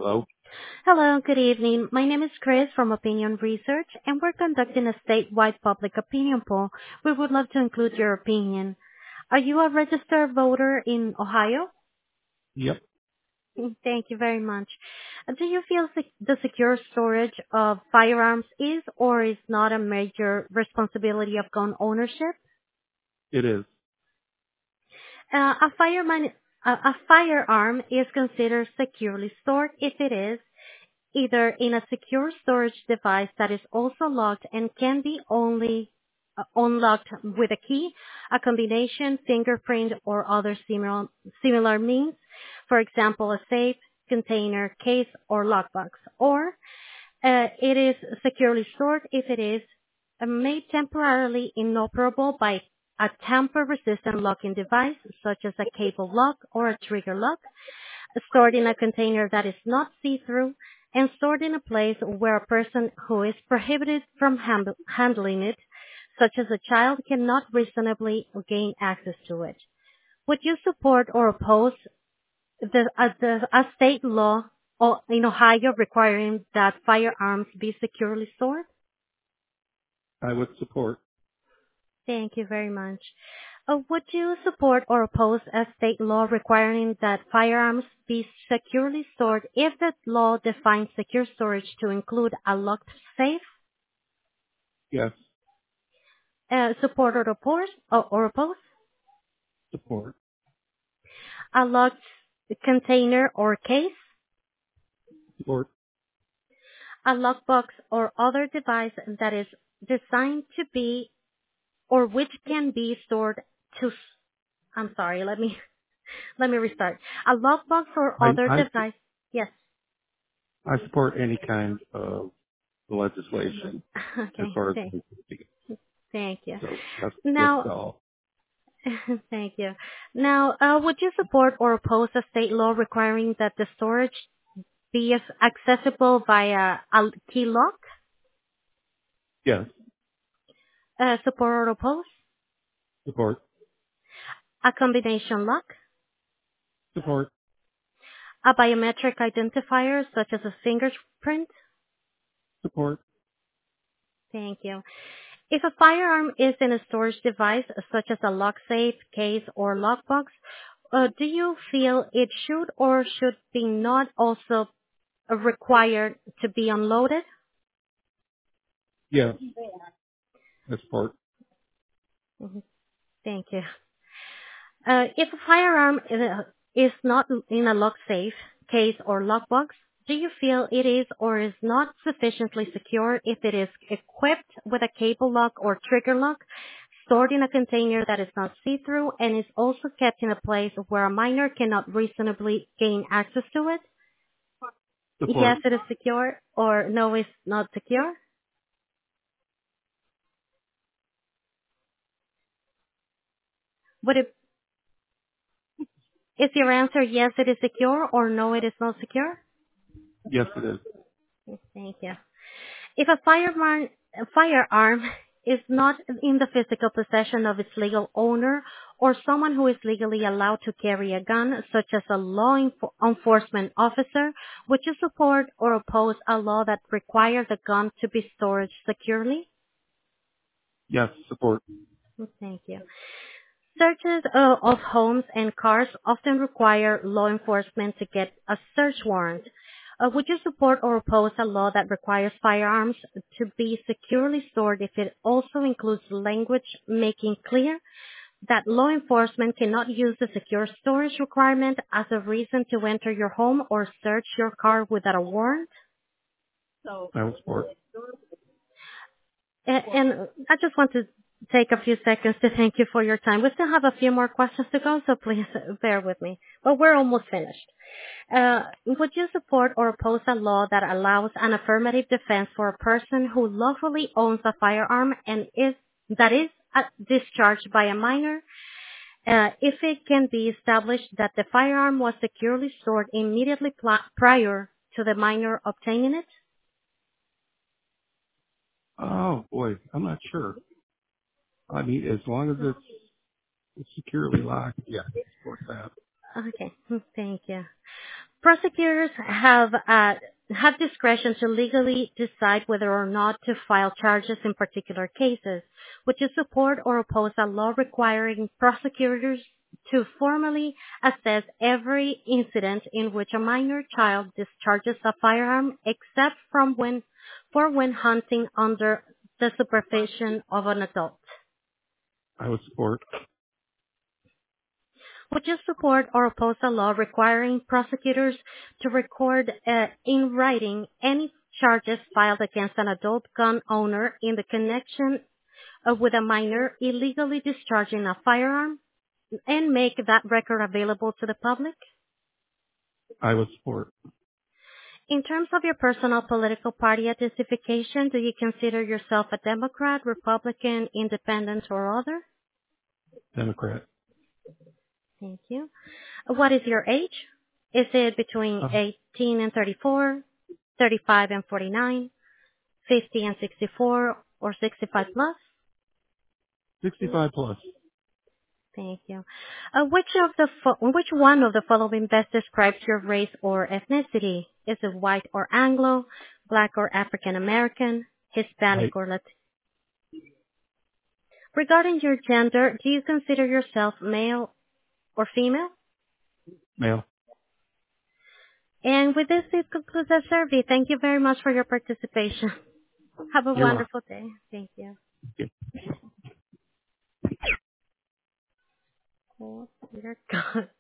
Hello? Hello, good evening. My name is Chris from Opinion Research, and we're conducting a statewide public opinion poll. We would love to include your opinion. Are you a registered voter in Ohio? Yep, Thank you very much. Do you feel the secure storage of firearms is or is not a major responsibility of gun ownership? it is. A firearm is considered securely stored if it is either in a secure storage device that is also locked and can be only unlocked with a key, a combination, fingerprint, or other similar means, for example, a safe, container, case, or lockbox. Or it is securely stored if it is made temporarily inoperable by a tamper-resistant locking device, such as a cable lock or a trigger lock, stored in a container that is not see-through, and stored in a place where a person who is prohibited from handling it, such as a child, cannot reasonably gain access to it. Would you support or oppose a state law in Ohio requiring that firearms be securely stored? I would support. Thank you very much. Would you support or oppose a state law requiring that firearms be securely stored if that law defines secure storage to include a locked safe? Yes, Support or oppose? support. A locked container or case? Support. A lockbox or other device that is designed to be or which can be stored to, I'm sorry, let me restart. A lockbox or I, other I, device, yes. I support any kind of legislation as Okay, far as I'm concerned. thank you. So that's Now, all. thank you. Now, would you support or oppose a state law requiring that the storage be accessible via a key lock? Yes, Support or oppose? support. A combination lock? Support. A biometric identifier such as a fingerprint? Support. Thank you. If a firearm is in a storage device such as a lock safe, case, or lockbox, do you feel it should or should be not also required to be unloaded? Yes, I support. Mhm. Thank you. If a firearm is not in a lock safe, case, or lockbox, do you feel it is or is not sufficiently secure if it is equipped with a cable lock or trigger lock, stored in a container that is not see-through, and is also kept in a place where a minor cannot reasonably gain access to it? Yes, Support. it is secure, or no, it's not secure? Would it, is your answer yes, it is secure, or no, it is not secure? Yes, it is. Thank you. If a firearm is not in the physical possession of its legal owner or someone who is legally allowed to carry a gun, such as a enforcement officer, would you support or oppose a law that requires the gun to be stored securely? Yes, support. Thank you. Searches of homes and cars often require law enforcement to get a search warrant. Would you support or oppose a law that requires firearms to be securely stored if it also includes language making clear that law enforcement cannot use the secure storage requirement as a reason to enter your home or search your car without a warrant? I will support. And I just want to take a few seconds to thank you for your time. We still have a few more questions to go, so please bear with me. But we're almost finished. Would you support or oppose a law that allows an affirmative defense for a person who lawfully owns a firearm and is discharged by a minor, if it can be established that the firearm was securely stored immediately prior to the minor obtaining it? Oh boy, I'm not sure. I mean, as long as it's securely locked, yeah, I support that. Okay, thank you. Prosecutors have discretion to legally decide whether or not to file charges in particular cases, which is support or oppose a law requiring prosecutors to formally assess every incident in which a minor child discharges a firearm, except when hunting under the supervision of an adult. I would support. Would you support or oppose a law requiring prosecutors to record in writing any charges filed against an adult gun owner in the connection with a minor illegally discharging a firearm and make that record available to the public? I would support. In terms of your personal political party identification, do you consider yourself a Democrat, Republican, Independent, or other? Democrat. Thank you. What is your age? Is it between Uh, 18 and 34, 35 and 49, 50 and 64, or 65 plus? 65 plus. Thank you. Which one of the following best describes your race or ethnicity? Is it white or Anglo, black or African American, Hispanic White. or Latino? Regarding your gender, do you consider yourself male or female? Male. And with this concludes our survey. Thank you very much for your participation. Have a You're welcome. wonderful day. Thank you. Oh, dear God.